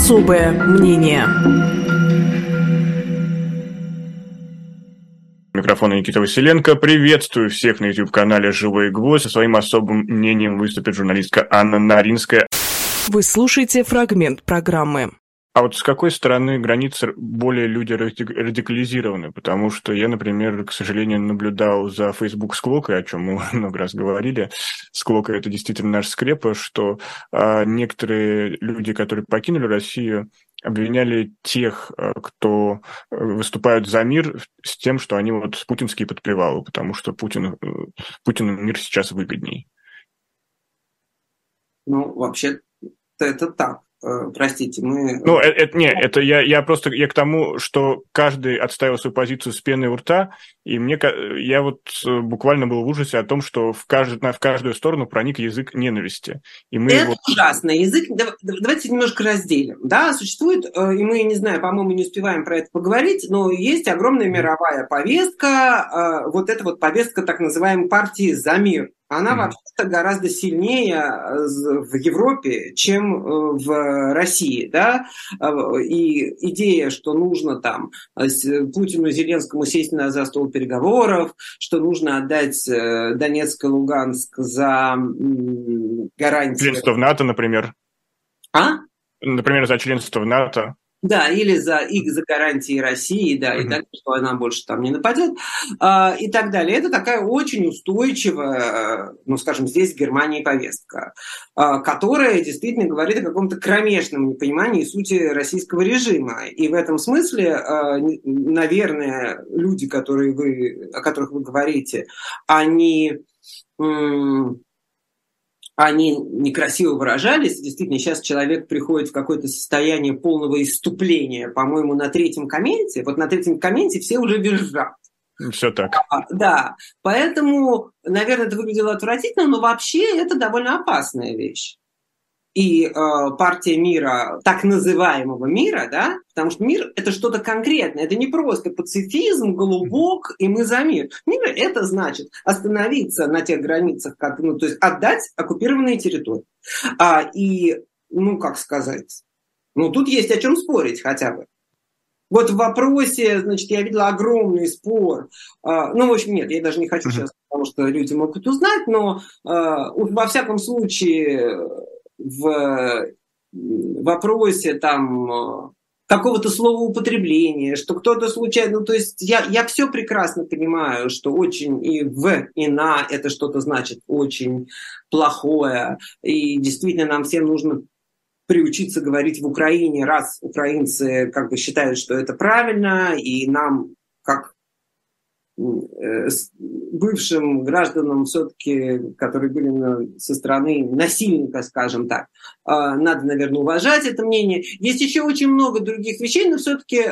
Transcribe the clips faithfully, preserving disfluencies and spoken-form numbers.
Особое мнение. Микрофон Никита Василенко. Приветствую всех на YouTube-канале «Живой гвоздь». Со своим особым мнением выступит журналистка Анна Наринская. Вы слушаете фрагмент программы. А вот с какой стороны границы более люди радикализированы? Потому что я, например, к сожалению, наблюдал за Facebook Склокой, о чем мы много раз говорили. Склока – это действительно наш скрепа, что а, некоторые люди, которые покинули Россию, обвиняли тех, кто выступают за мир, с тем, что они вот путинские подплевалы, потому что Путин, Путину мир сейчас выгодней. Ну, вообще-то это так. Простите, мы... Ну, это, это не, это я, я просто я к тому, что каждый отставил свою позицию с пеной у рта, и мне, я вот буквально был в ужасе о том, что в, кажд, в каждую сторону проник язык ненависти. И мы это его... ужасно. Язык... Давайте немножко разделим. Да, существует, и мы, не знаю, по-моему, не успеваем про это поговорить, но есть огромная мировая повестка, вот эта вот повестка так называемой партии «За мир». Она mm-hmm. вообще-то гораздо сильнее в Европе, чем в России, да, и идея, что нужно там Путину и Зеленскому сесть за стол переговоров, что нужно отдать Донецк и Луганск за гарантии... Членство в НАТО, например. А? Например, за членство в НАТО. Да, или за, и за гарантии России, да, mm-hmm. и так, что она больше там не нападет, а, и так далее. Это такая очень устойчивая, ну, скажем, здесь в Германии повестка, а, которая действительно говорит о каком-то кромешном непонимании сути российского режима. И в этом смысле, а, наверное, люди, которые вы, о которых вы говорите, они... М- они некрасиво выражались. Действительно, сейчас человек приходит в какое-то состояние полного исступления. По-моему, на третьем комменте, вот на третьем комменте все уже визжат. Все так. А, да, поэтому, наверное, это выглядело отвратительно, но вообще это довольно опасная вещь. И э, партия мира, так называемого мира, да, потому что мир – это что-то конкретное, это не просто пацифизм, голубок, и мы за мир. Мир – это значит остановиться на тех границах, как, ну, то есть отдать оккупированные территории. А, и, ну, как сказать, ну, тут есть о чем спорить хотя бы. Вот в вопросе, значит, я видела огромный спор. Э, ну, в общем, нет, я даже не хочу сейчас, потому что люди могут узнать, но э, во всяком случае... в вопросе там какого-то словоупотребления, что кто-то случайно... Ну, то есть я, я все прекрасно понимаю, что очень и в, и на это что-то значит очень плохое. И действительно нам всем нужно приучиться говорить в Украине, раз украинцы как бы считают, что это правильно, и нам, как бывшим гражданам все-таки, которые были со стороны насильника, скажем так, надо, наверное, уважать это мнение. Есть еще очень много других вещей, но все-таки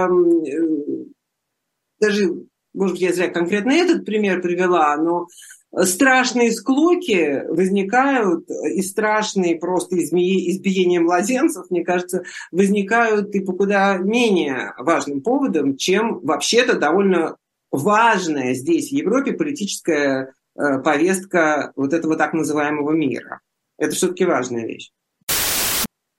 даже, может быть, я зря конкретно этот пример привела, но страшные склоки возникают, и страшные просто избиения младенцев, мне кажется, возникают и по куда менее важным поводам, чем вообще-то довольно важная здесь, в Европе, политическая э, повестка вот этого так называемого мира. Это все-таки важная вещь.